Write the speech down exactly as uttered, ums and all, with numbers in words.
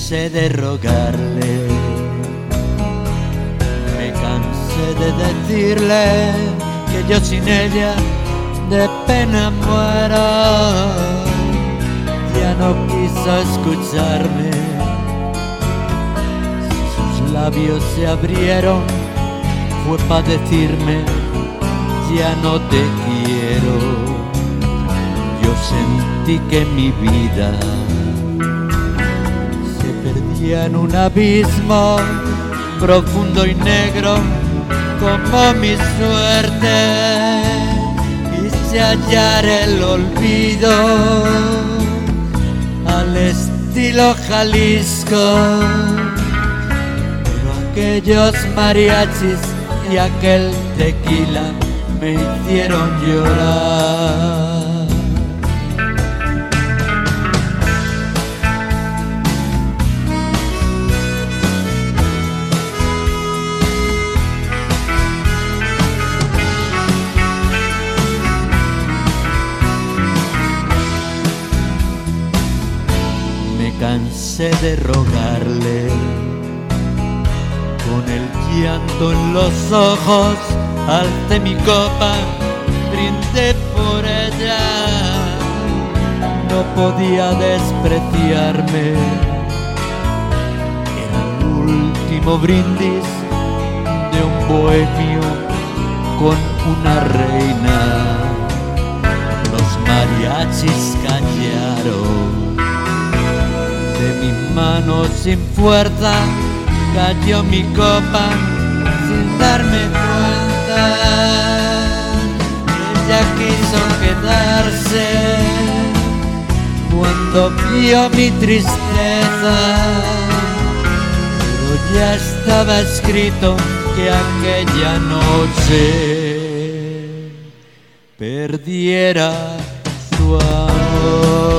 cansé de rogarle, me cansé de decirle que yo sin ella de pena muero. Ya no quiso escucharme, sus labios se abrieron, fue pa' decirme ya no te quiero. Yo sentí que mi vida se perdía en un abismo profundo y negro como mi suerte. Quise hallar el olvido al estilo Jalisco, pero aquellos mariachis y aquel tequila me hicieron llorar. Me cansé de rogarle, con el llanto en los ojos, alcé mi copa, brindé por ella. No podía despreciarme, era el último brindis de un bohemio con una reina. Los mariachis callaron, de mi mano sin fuerza cayó mi copa sin darme cuenta. Ella quiso quedarse cuando vio mi tristeza, pero ya estaba escrito que aquella noche perdiera su amor.